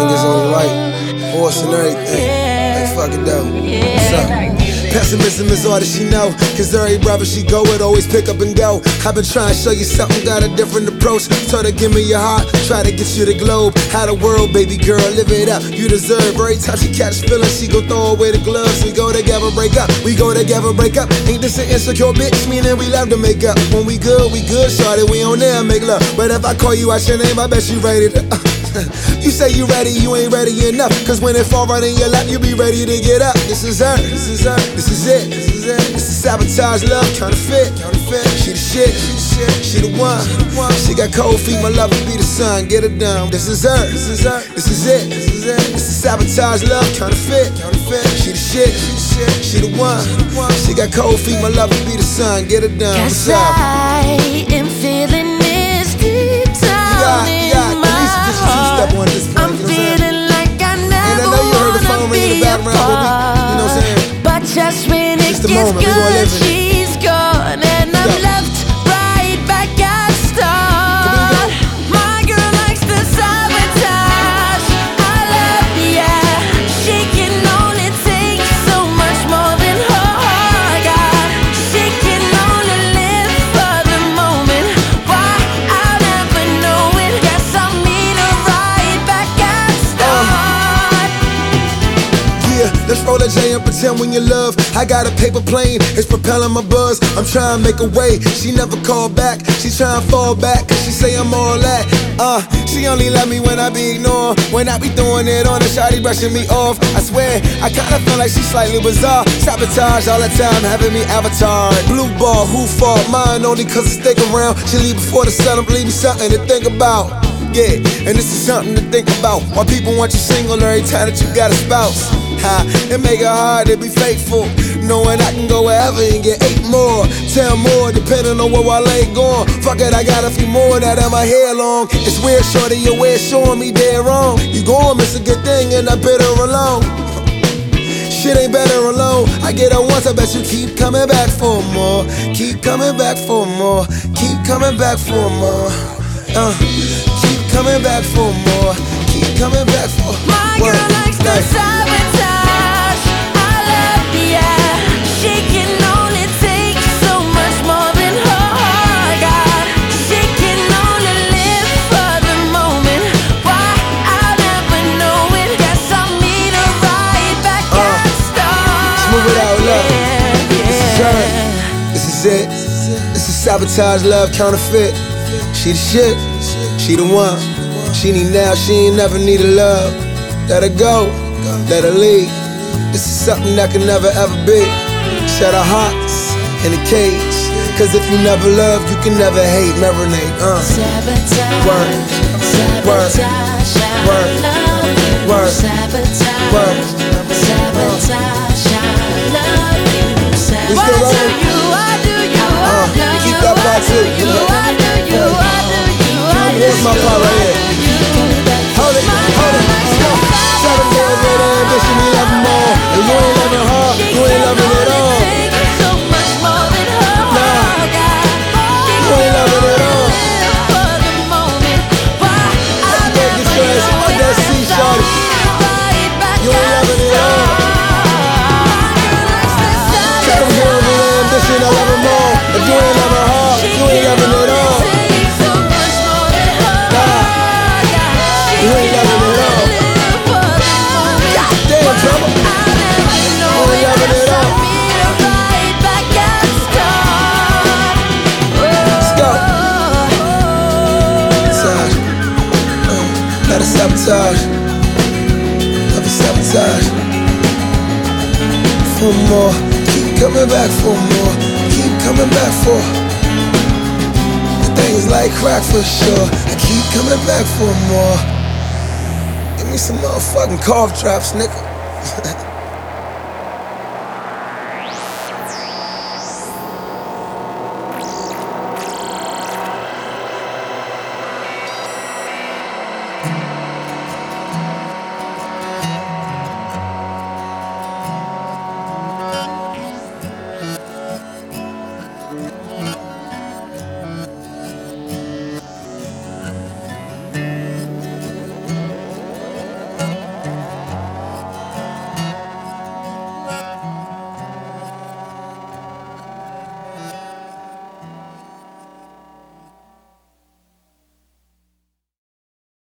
think it's only right. Horse and everything. Like, fuck it though. What's up? Pessimism is all that she know, cause every brother she go with always pick up and go. I've been trying to show you something, got a different approach. Told her give me your heart, try to get you the globe. How the world, baby girl, live it up, you deserve. Every time she catch feelings, she gon' throw away the gloves. We go together, break up, we go together, break up. Ain't this an insecure bitch, meaning we love to make up. When we good, shawty, we on there make love. But if I call you out your name, I bet you ready to You say you ready, you ain't ready enough. Cause when it fall right in your lap, you be ready to get up. This is her, this is her, this is it. This is sabotage love, counterfeit. She the shit, she the one. She got cold feet, my lover be the sun. Get it done. This is her, this is her, this is it. This is sabotage love, counterfeit. She the shit, she the one. She got cold feet, my lover be the sun. Get it done. What's up? I am feeling this deep down in my heart. I'm feeling like I never wanna be apart. But just when it gets good, she's gone, and I'm left right back at start. My girl likes the sabotage. I love, yeah. She can only take so much more than her heart got. She can only live for the moment. Why? I'll never know it. Guess I'll meet her right back at start. Yeah, let's roll a J and pretend when you love. I got a paper plane, it's propelling my buzz. I'm trying to make a way, she never call back. She trying to fall back, cause she say I'm all that. She only love me when I be ignored. When I be throwing it on her, shawty brushing me off. I swear, I kinda feel like she's slightly bizarre. Sabotage all the time, having me avatar. Blue ball, who fault? Mine only cause I stick around. She leave before the sun, believe me, something to think about. Yeah, and this is something to think about. Why people want you single every time that you got a spouse. It make it hard to be faithful, knowing I can go wherever and get 8 more, 10 more, depending on where I lay going. Fuck it, I got a few more now that my hair long. It's weird, shorty, your way showing me dead wrong. You gon' miss a good thing and I bid her alone. Shit ain't better alone. I get her once, I bet you keep coming back for more. Keep coming back for more. Keep coming back for more. Keep coming back for more. Keep coming back for more. My girl likes the sabotage. I love, yeah. She can only take so much more than her heart got. She can only live for the moment. Why? I'll never know it. Guess I'll meet her right back at start. Smooth it out, love. This is her. This is it. This is sabotage love, counterfeit. She the shit. She the one. She need now, she ain't never need a love. Let her go, let her leave. This is something that can never ever be. Shut our hearts in a cage. Cause if you never love, you can never hate. Marinate, Sabotage, word, sabotage, word, word, sabotage, word. sabotage, I love you. We still rolling? Keep that part too. Here's my part right here. Hold it, hold it. 7 days with ambition, you love them all. And you ain't loving her, you ain't loving it all. You ain't loving it all. Let's get this stress on that sea, shorty. You ain't loving it all. 7 days with ambition, I love them all. If you ain't loving her, you ain't loving it all. You ain't loving it all. Goddamn, trouble. You ain't loving it all. Let's go. Let us sabotage. Let us sabotage. For more. Keep coming back for more. Keep coming back for. The thing is like crack for sure. I keep coming back for more. Give me some motherfucking cough drops, nigga.